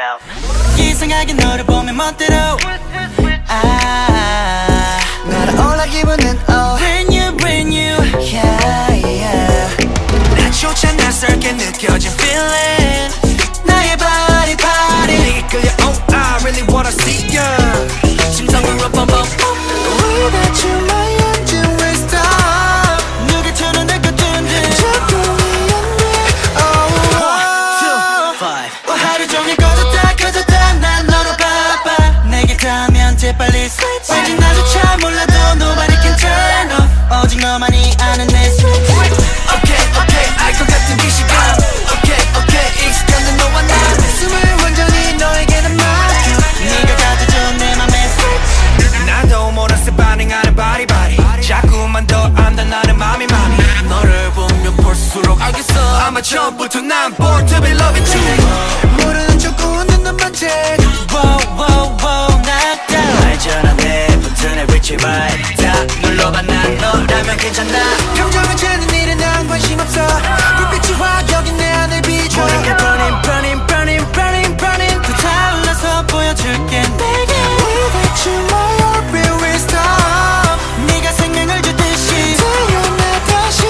이상하게 너를 보면 멋대로 날아올라 기분은 brand new brand new yeah yeah 나조차 낯설게 느껴진 feeling 나의 body body 내게 끌려 oh I really wanna see you 심장이 rumrumrum Without you my engine will stop 누가 틀어낼 것 든든 자꾸 위험해 oh 1, 2, 5 하루 종일 꺼졌다 난 너로 바빠 내게 닿으면 재빨리 switch 왠지 나조차 몰라도 nobody can turn off 오직 너만이 아는 내 switch Okay okay 알 것 같은 이 시간 Okay okay 익숙한 너와 나 숨을 완전히 너에게는 맡겨 네가 가져줘 내 맘에 switch 나도 모르게 반응하는 body body 자꾸만 더 안다 나는 맘이 너를 보면 볼수록 알겠어 아마 처음부터 난 born to be loving you 모르는 척 웃는 놈만 check Wow wow wow knock down 알잖아 내 버튼에 reach it right 다 눌러봐 난 너라면 괜찮아 감정을 채는 일은 난 관심 없어 불빛이 화격인 내 안을 비춰 모든 게 burning burning burning burning burning 더 타올라서 보여줄게 내게 Without you my heart will stop 네가 생명을 주듯이 태어나 다시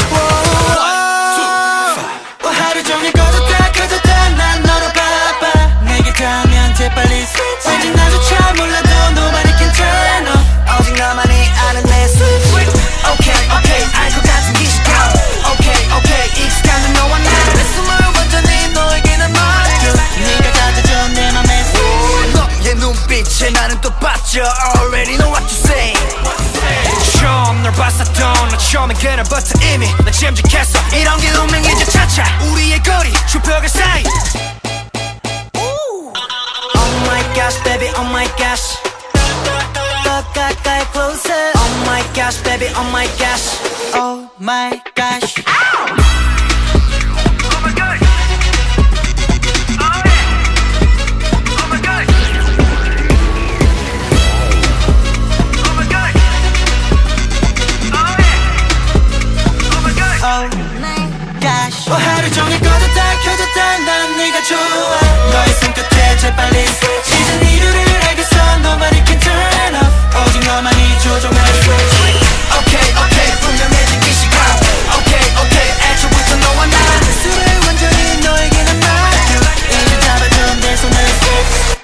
하루 종일 꺼졌다 난 너로 바빠 내게 닿으면 재빨리 switch 왠지 나조차 몰라도 nobody can turn off 오직 나만이 아는 내 switch Okay okay 알 것 같은 이 시간 Okay okay 익숙한 너와 나내 숨을 완전히 너에게는 맡겨 네가 가져줘 내 맘에 switch 너의 눈빛에 나는 또 빠져 Already know what to say 처음 널 봤었던 너 처음에 그날부터 이미 난 침직했어 이런 게 운명이자 차차 우리의 거리 좁혀갈 사이 Oh my gosh baby oh my gosh 더 가까이 closer Oh my gosh baby oh my gosh Oh my gosh Oh my gosh 하루 종일 켜졌다 난 네가 좋아 너의 손끝에 재빨리 switch 이젠 이유를 알겠어 Nobody can turn off 오직 너만이 조종할 switch Okay okay 분명해진 이 시간 Okay okay 애초부터 너와 나 술을 완전히 너에게는 맡겨 이제 잡아줘 내 손을 switch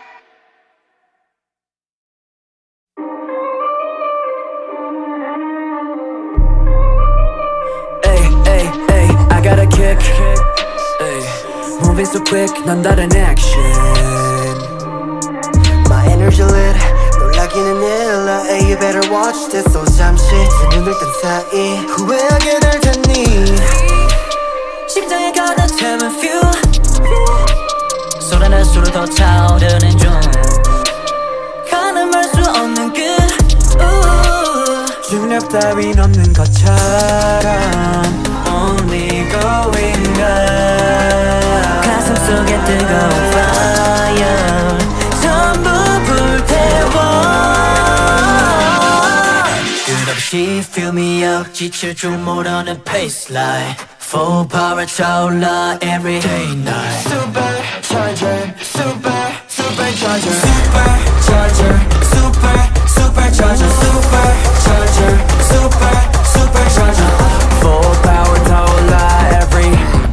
I got a kick Moving so quick 난 다른 action My energy lit 놀라기는 일러 Hey you better watch this So 잠시 내 눈을 뜬 사이 후회하게 될 테니 심장에 가득 채운 fuel 쏟아낼수록 더 차오르는 중 가늠할 수 없는 끝 중력 따윈 없는 것처럼 Only going up 가슴 속에 뜨거운 fire 전부 불태워 끝없이 fill me up 지칠 줄 모르는 pace like full power 차올라 every day night Supercharger Supercharger Supercharger Supercharger Supercharger Full power 타올라 every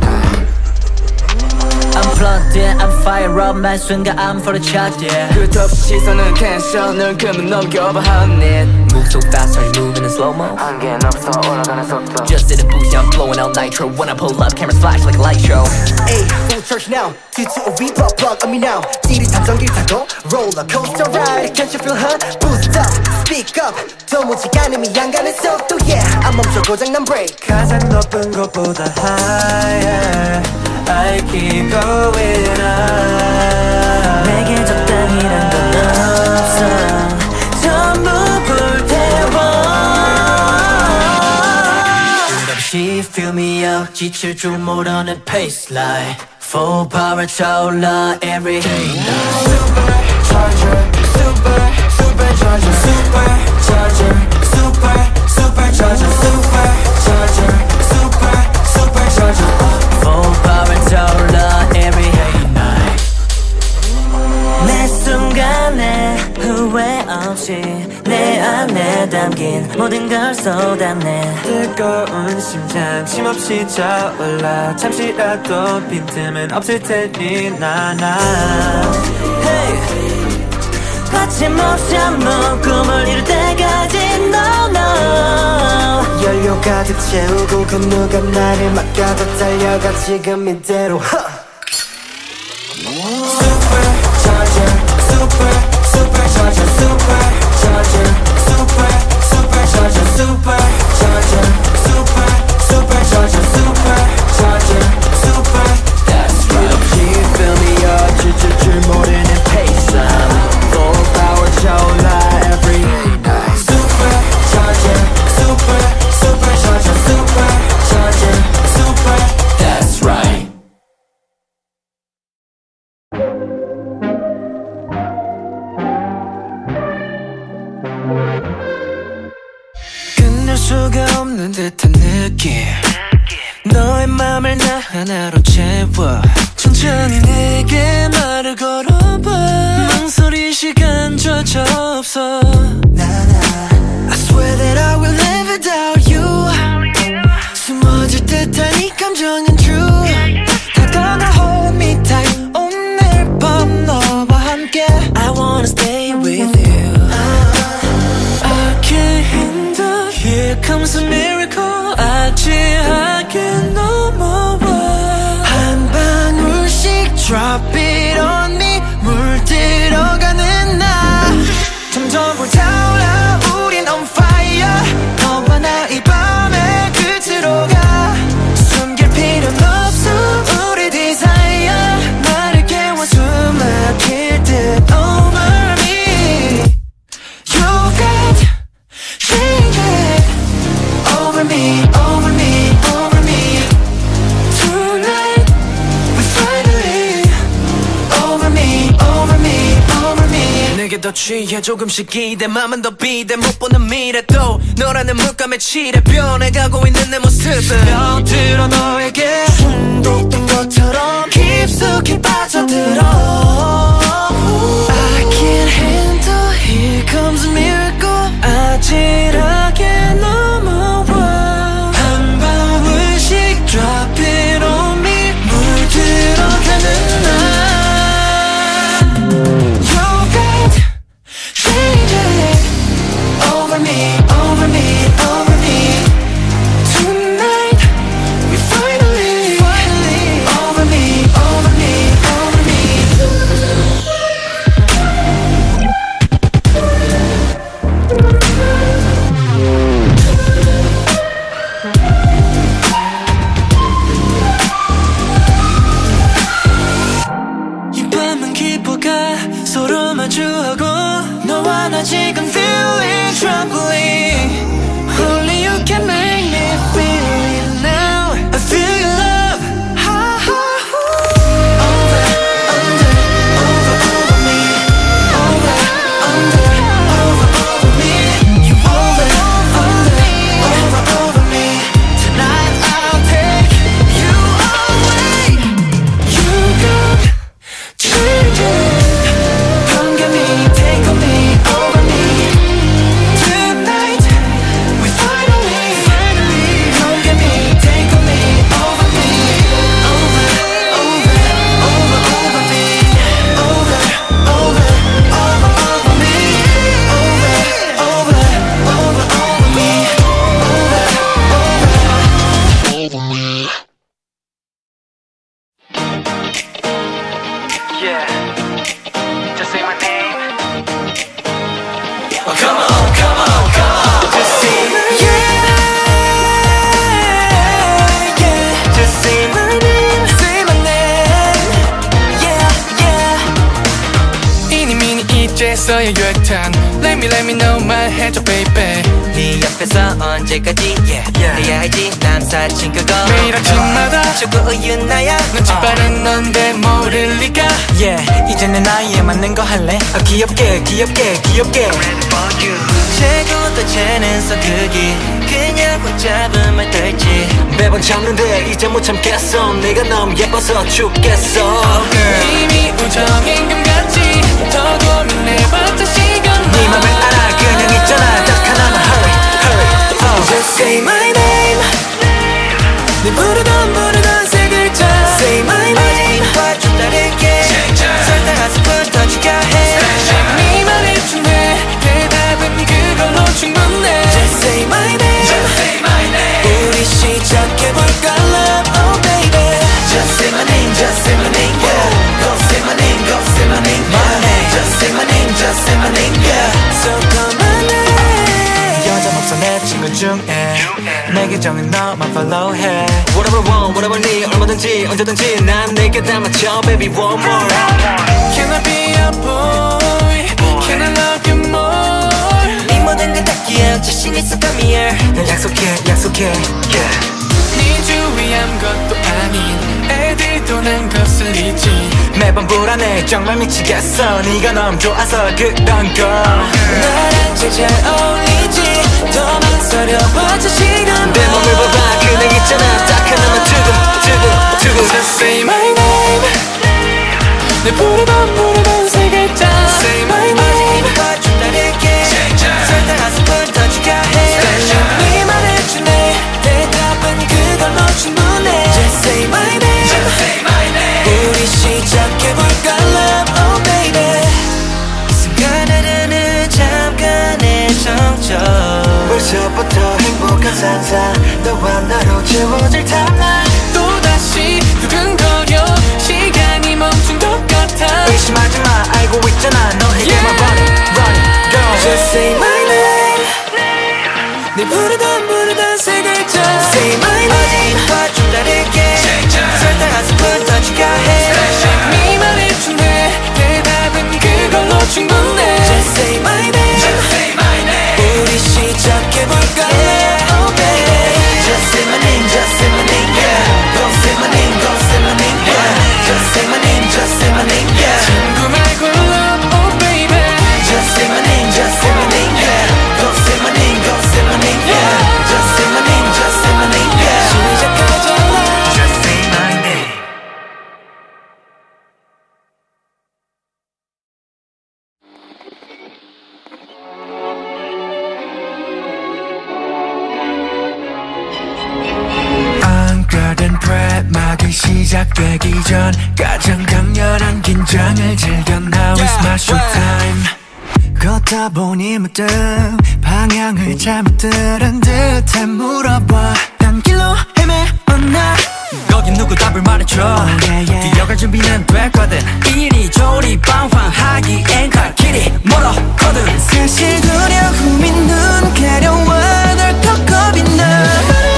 I'm plugged in, I'm fire up 말 순간 I'm for the charge yeah 끝없이 시선은 텐션을 금은 넘겨봐 honey Move so fast, are you moving in slow-mo? 한계는 없어 올라가는 속도 Just in a boost, yeah, I'm blowing out nitro When I pull up, cameras flash like a light show Ayy, full charge now T2 V plug on me now 찌릿한 전기를 타고 Roller coaster ride Can't you feel her? Boost up, speak up 도무지 가늠이 안 가는 속도 Yeah, 안 멈춰 고장난 brake 가장 높은 곳보다 higher I keep going up 내게 적당이란 건 없어 전부 불태워 끝없이 fill me up 지칠 줄 모르는 pace like full power 차올라 every day night Supercharger Supercharger Supercharger Supercharger Supercharger Full power 차올라 every day night 없이 내 안에 담긴 모든 걸 쏟아내 뜨거운 심장 쉼없이 차올라 잠시라도 빈틈은 없을 테니 나나 hey. 거침없이 한번 꿈을 이룰 때까지 no no 연료 가득 채우고 그 누가 나를 막아도 달려가 지금 이대로 Supercharger, supercharger, supercharger, supercharger, supercharger, supercharger, super. That's right. You fill me up, 줄 모르는 pace. Full power, 차올라 every night. Supercharger, supercharger, supercharger, super. That's right. 끝낼 수가 없는 듯한 느낌 너의 맘을 나 하나로 채워 천천히 내게 말을 걸어봐 망설일 시간조차 없어 I swear that I will live without you 숨어질 듯한 이 감정은 true 다가가 hold me tight 오늘 밤 너와 함께 I wanna stay with you I can't handle Here comes a miracle 아찔하게 넘어와 한 방울씩 Drop it on me 물들어가는 나 점점 불타올라 우린 on fire 너와 나 이 밤의 끝으로 가 숨길 필요는 없어 우리 desire 나를 깨워 숨 막힐 듯 over me You got yeah over me over me over me Tonight we finally over me over me over me 내게 더 취해 조금씩 기대 맘은 더 비대 못 보는 미래도 너라는 물감에 칠해 변해가고 있는 내 모습은 뼈들어 너에게 중독된 것처럼 깊숙이 빠져들어 I can't handle Here comes a miracle 아찔하게 넘어와 한 방울씩 Drop it on me 물들어가는 나 You got changes over me over me over me Tonight we finally over me over me over me 이 밤은 깊어가 서로 마주하고 너와 나 지금 feeling trembling Only you can make me feel it now I feel your love ha, ha, over, under, over me over, under, over me You over, under, over me Tonight I'll take you away You got changes Come get me, take on me, over me Tonight we finally Come get me, take on me, over me Over me Over me Over me Yeah, just say my name. Oh, come on, come on, come on. Just say yeah, yeah. Just say my name, say my name. Yeah, yeah. 이니 미니 이제서야 유행탄. Let me know 말해줘, baby. 네 옆에서 언제까지 해야 할지 남사친 그거 매일 아침마다 자꾸 우유나야 눈치 빠른 넌데 모를 리가 이제 내 나이에 맞는 거 할래 귀엽게 재고 또 재는 서투기 그냥 붙잡은 말 들지 매번 참는데 이제 못 참겠어 네가 너무 예뻐서 죽겠어 이미 우정인 것 같지 더 고민해봤자 시간 네 맘을 알아 중에 내게 정해 너만 follow해. Whatever I want, whatever I need, 얼마든지 언제든지 난 내게 다 맞춰 baby one more. Can I be your boy? Can I love you more? 네 모든 걸 닿기에 자신 있어 come here. 난 약속해 yeah. 네 주위에 아무것도 아닌 애들도 난 거슬리지. 매번 불안해 정말 미치겠어 네가 너무 좋아서 그런 걸. 나랑 제일 잘 어울리지 더 망설여봐줘 시간 내 몸을 봐봐 그냥 있잖아 딱 하나만 두고 Just say my name 내 부르던 세 글자 Say my name 봐줘 다를게 설탕 스푼 더 추가해 네 말해주네 대답은 그걸로 충분해 Just say my name 우리 시작해볼까 love oh baby 이 순간에는 잠깐의 정적 벌써부터 행복한 상상 너와 나로 채워질 탐나 또다시 두근거려 시간이 멈춘 것 같아 의심하지 마 알고 있잖아 너에게만 run it go Just say my name 내 부르던 세 글자 Say my name 봐줘 다를게 설탕 한 스푼 더 추가해 네 말해주네 대답은 그걸로 충분해 Just say my name 우리 시작해볼까 oh baby Just say my name yeah Go say my name yeah Just say my name yeah 친구 말고 love oh baby Just say my name yeah Go say my name yeah Just say my name yeah 시작하자 Just say my name Garden prep 막이 시작되기 전 가장 강렬한 긴장을 즐겨 Now is my showtime 걷다 보니 문득 방향을 잘못 들은 듯해 물어봐 딴 길로 헤매었나 거긴 누구 답을 말해줘 뛰어갈 준비는 됐거든 이리저리 방황하기엔 갈 길이 멀었거든 사실 두려움이 눈 가려와 널 더 겁이 나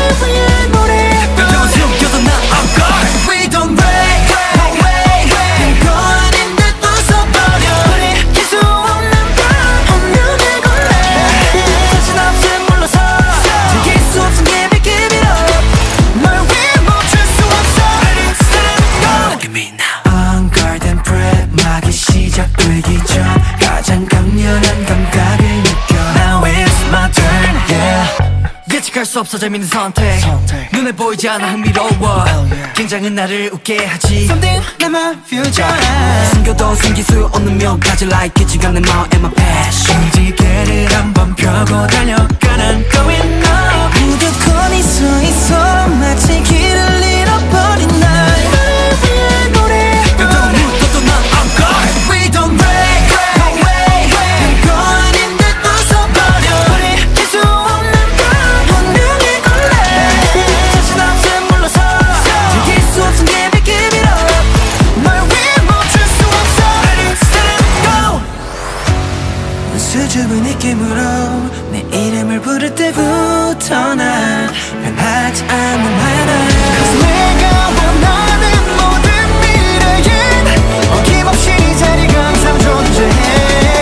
We don't break away 별거 아닌데 웃어버려 우리 기수 없는 밤 운명을 골래 자신 없음 물러서 즐길 수 없은 give it up 널 위해 멈출 수 없어 Ready, set, go Look at me now On guard and prep 막이 시작되기 전 가장 강렬한 감각을 느껴 Now it's my turn, yeah 예측할 수 없어 재밌는 선택 눈에 보이지 않아 흥미로워 긴장은 나를 웃게 하지 Something like my future 숨겨도 숨길 수 없는 묘까지 like 깊지가 내 마음 and my passion 시계를 한번 펴고 달려가 난 going up 무조건 서 있어 마치 길을 잃어버린 날 나를 노래 또 묻어도 난 on guard We don't break away 별거 아닌데 웃어버려 우리 기수 없는 운명을 골래 자신 없음 물러서 즐길 수 없은 give it up 널 위해 멈출 수 없어 Ready, set, go 수줍은 느낌으로 내 이름을 부를 때부터 난 변하지 않는 하나 Cause 내가 원하는 모든 미래엔 어김없이 자리가 항상 존재해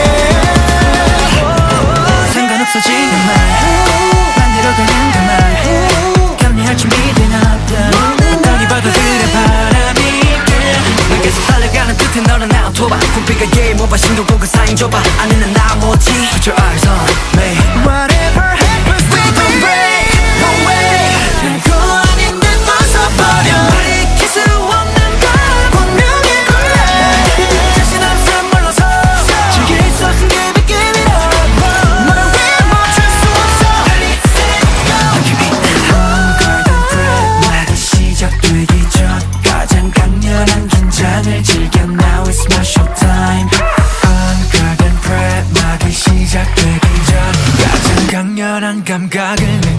상관없어 지금만 반대로 가는 그만 감리할 준비된 없다 너니 봐도 그래 바람이 난 계속 달려가는 끝에 너는 나 도봐 굴비가 게임 오버 신경공간 사인 줘봐 아니는 나머지 Put your eyes on me Whatever happens we don't break away 별거 아닌데 벗어버려 우리 수 없는 걸 분명히 골래 자신 없음 물러서 즐길 수 없은 give it up 널 위해 멈출 수 없어 Ready, set, go On guard and prep 막이 시작되기 전 가장 강렬한 긴장을 즐겨 Now it's my showtime On guard and prep 막이 시작되기 전 가장 강렬한 감각을